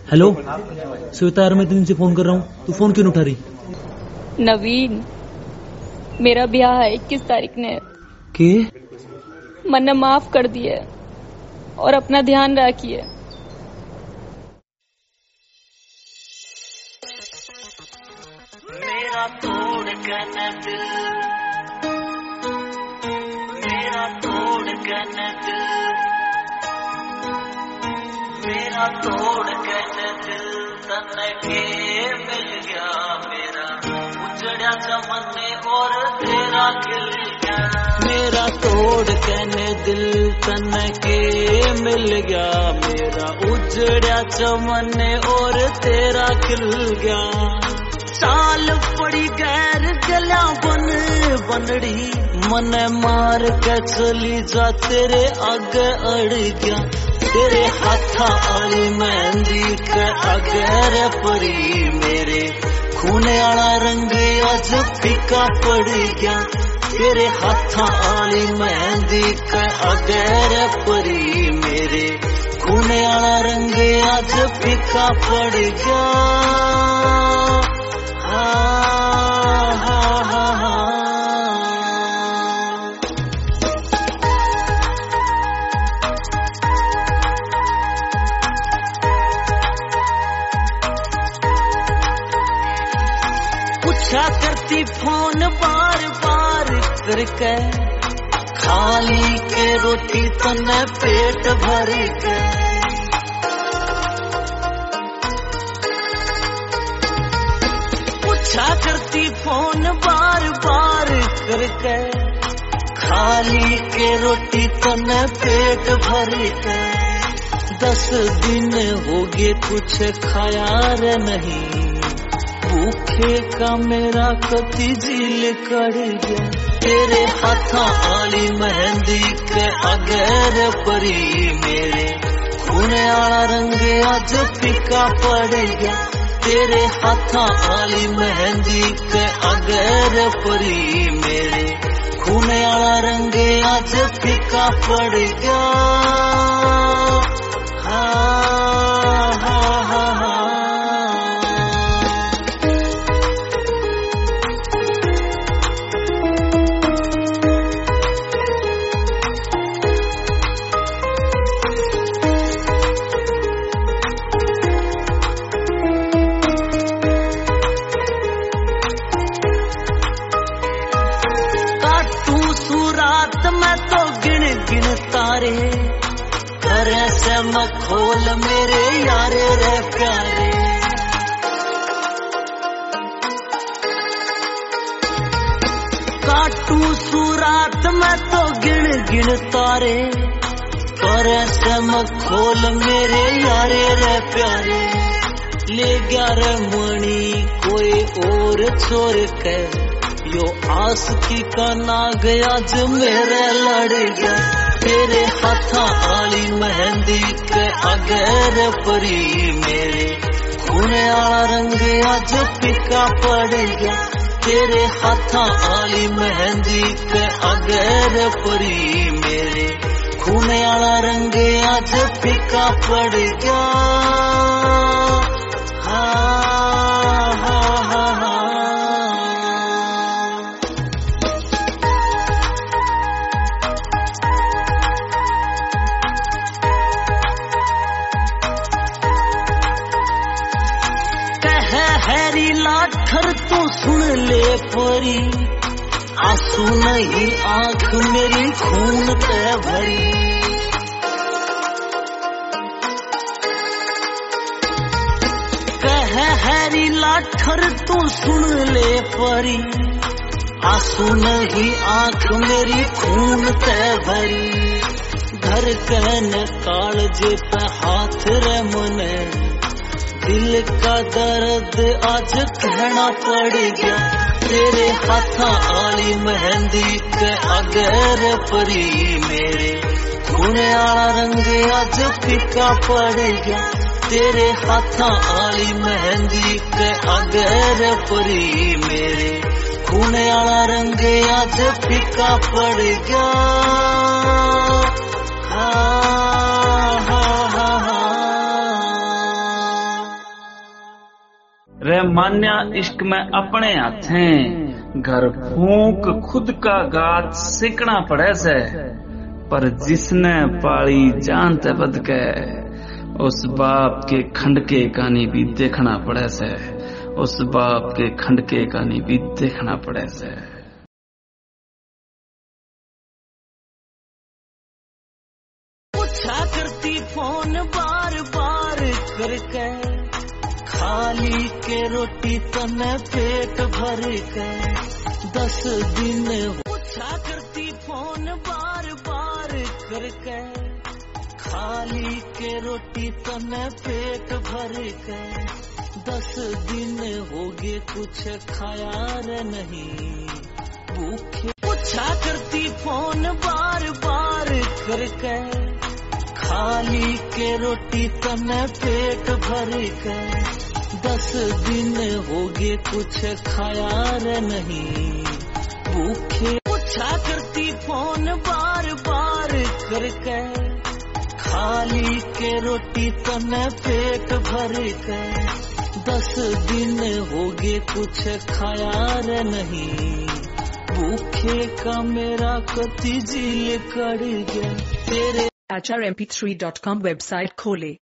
Hello Shweta यार, मैं 3 दिन से फोन कर रहा हूँ, तू फोन क्यों नहीं उठा रही? नवीन, मेरा ब्याह है 21 तारीख ने। के? मैंने माफ कर दिए और अपना ध्यान रखिए। मेरा तोड़ के न दिल, मेरा तोड़ के न दिल, मेरा तोड़ के न दिल तन्ने के मिल गया। मेरा उजड़ा चमन और तेरा खिल गया। मेरा तोड़ के न दिल तन्ने के मिल गया। मेरा उजड़ा चमन और तेरा खिल गया। चाल पड़ी गैर गला बनड़ी, मन मार के चली जा तेरे आगे अड़ गया। तेरे हाथा आली मेहंदी के आगे रे परी, मेरे खूने आला रंग आज फीका पड़ गया। तेरे हाथा आली मेहंदी के आगे रे परी, मेरे खूने आला रंग आज फीका पड़ गया। पूछा करती फोन बार बार करके, खाली के रोटी तने पेट भर के। पूछा करती फोन बार बार करके, खाली के रोटी तने पेट भर के। 10 दिन हो गए कुछ खाया रे नहीं, भूखे का मेरा कति दिल कर गया। तेरे हाथा आली मेहंदी के आगे रे परी, मेरे खूने आला रंग आज फीका पड़ गया। तेरे हाथा आली मेहंदी के आगे रे परी, मेरे खूने आला रंग आज फीका पड़ गया। मैं तो गिन गिन तारे करे से मखोल मेरे यारे रे प्यारे। काटू सुरात मैं तो गिन गिन तारे करे से मखोल मेरे यारे रे प्यारे। ले गया रे मणि कोई और छोड़ के, यो आसकी का नाग आज मेरे लड़ गया। तेरे हाथा आली मेहंदी के आगे रे परी, मेरे खूने आला रंग आज फीका पड़ गया। तेरे हाथा आली मेहंदी के आगे रे परी, मेरे खूने आला रंग आज फीका पड़ गया। हैरी लाठर तू सुन ले परी, आंसू नहीं आंख मेरी खून ते भरी। कह हैरी लाठर तू सुन ले परी, आंसू नहीं आंख मेरी खून ते भरी। धड़कन कालजे पे हाथ रे मने, दिल का दर्द आज कहना पड़ गया। तेरे हाथा आली मेहंदी के आगे रे परी, मेरे खूने आला रंग आज फीका पड़ गया। तेरे हाथा आली मेहंदी के आगे रे परी, मेरे खूने आला रंग आज फीका पड़ गया। हा हा हा हा। रे मान्या इश्क में अपने हाथें घर फूंक खुद का गात सीखना पड़े से, पर जिसने पाली जान ते बद के उस बाप के खंडके कानी भी देखना पड़े से, उस बाप के खंडके कानी भी देखना पड़े से। पूछा करती फोन बार बार करके, खाली के रोटी तने पेट भर के 10 दिन। पूछा करती फोन बार बार करके, खाली के रोटी तने पेट भर के 10 दिन हो गए कुछ खाया रे नहीं भूखे। पूछा करती फोन बार बार करके, खाली के रोटी तने पेट भर के 10 दिन हो गए कुछ खाया रे नहीं भूखे। पूछा करती फोन बार बार करके, खाली के रोटी तने पेट भर के 10 दिन हो गए कुछ खाया रे नहीं भूखे का मेरा कति जील कर गया तेरे। HRMP3.com वेबसाइट खोले।